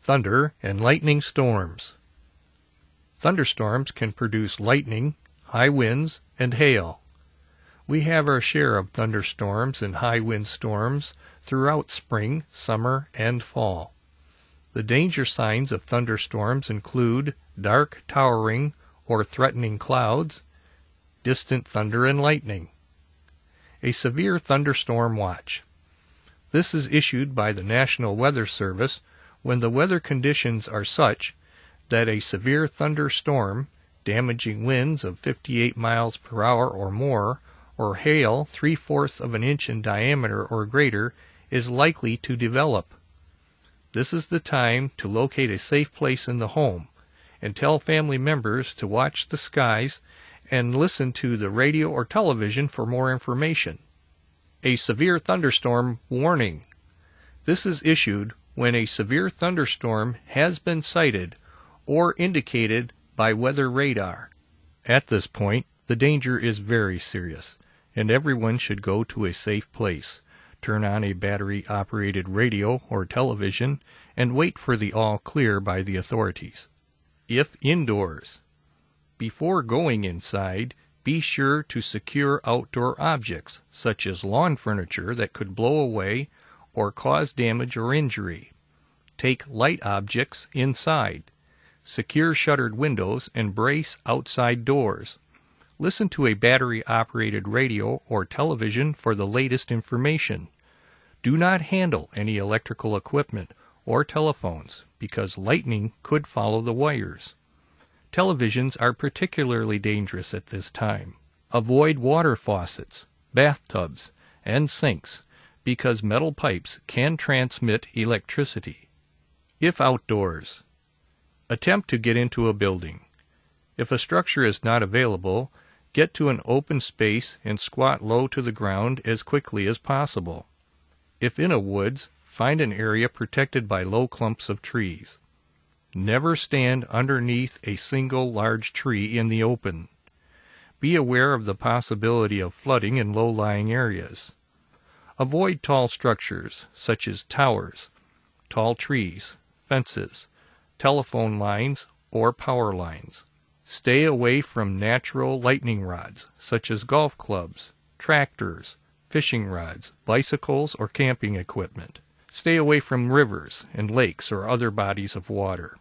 Thunder and lightning storms. Thunderstorms can produce lightning, high winds, and hail. We have our share of thunderstorms and high wind storms throughout spring, summer, and fall. The danger signs of thunderstorms include dark, towering, or threatening clouds, distant thunder and lightning. A severe thunderstorm watch. This is issued by the National Weather Service when the weather conditions are such that a severe thunderstorm, damaging winds of 58 miles per hour or more, or hail 3/4 of an inch in diameter or greater, is likely to develop. This is the time to locate a safe place in the home and tell family members to watch the skies and listen to the radio or television for more information. A severe thunderstorm warning. This is issued when a severe thunderstorm has been sighted or indicated by weather radar. At this point, the danger is very serious, and everyone should go to a safe place, turn on a battery-operated radio or television, and wait for the all clear by the authorities. If indoors. Before going inside, be sure to secure outdoor objects, such as lawn furniture that could blow away or cause damage or injury. Take light objects inside. Secure shuttered windows and brace outside doors. Listen to a battery-operated radio or television for the latest information. Do not handle any electrical equipment or telephones because lightning could follow the wires. Televisions are particularly dangerous at this time. Avoid water faucets, bathtubs, and sinks because metal pipes can transmit electricity. If outdoors. Attempt to get into a building. If a structure is not available, get to an open space and squat low to the ground as quickly as possible. If in a woods, find an area protected by low clumps of trees. Never stand underneath a single large tree in the open. Be aware of the possibility of flooding in low-lying areas. Avoid tall structures, such as towers, tall trees, fences, telephone lines, or power lines. Stay away from natural lightning rods, such as golf clubs, tractors, fishing rods, bicycles, or camping equipment. Stay away from rivers and lakes or other bodies of water.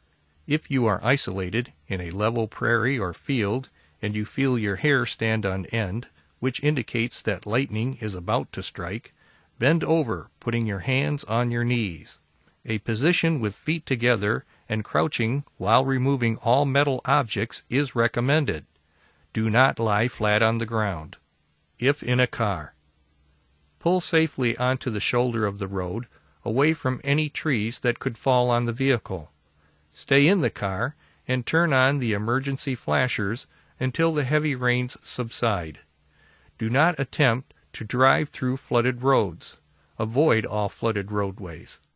If you are isolated in a level prairie or field and you feel your hair stand on end, which indicates that lightning is about to strike, bend over, putting your hands on your knees. A position with feet together and crouching while removing all metal objects is recommended. Do not lie flat on the ground. If in a car. Pull safely onto the shoulder of the road, away from any trees that could fall on the vehicle. Stay in the car and turn on the emergency flashers until the heavy rains subside. Do not attempt to drive through flooded roads. Avoid all flooded roadways.